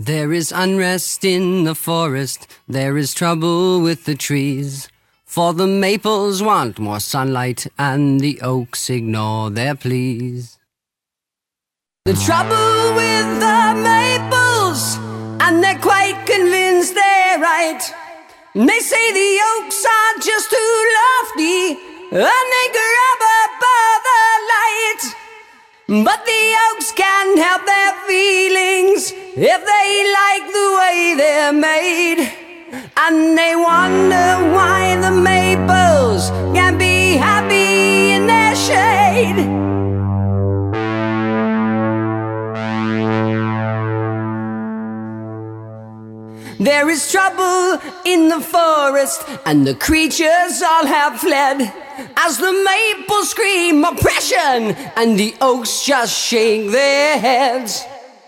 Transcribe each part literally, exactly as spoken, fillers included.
There is unrest in the forest, there is trouble with the trees. For the maples want more sunlight and the oaks ignore their pleas. The trouble with the maples, and they're quite convinced they're right. They say the oaks are just too lofty, and they grab above the light. But the oaks can't help their feelings if they like the way they're made. And they wonder why the maples can't be happy in their shade. There is trouble in the forest, and the creatures all have fled, as the maples scream oppression, and the oaks just shake their heads.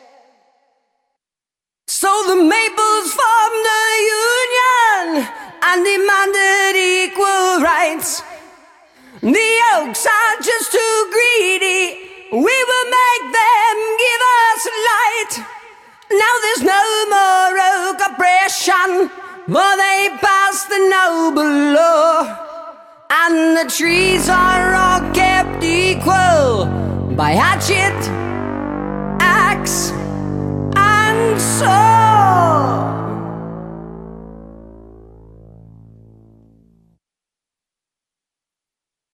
So the maples formed a union and demanded equal rights. The oaks are just too greedy, we will make them give us light. Now there's no more oak oppression, for they passed the noble law, and the trees are all kept equal by hatchet, axe, and sword.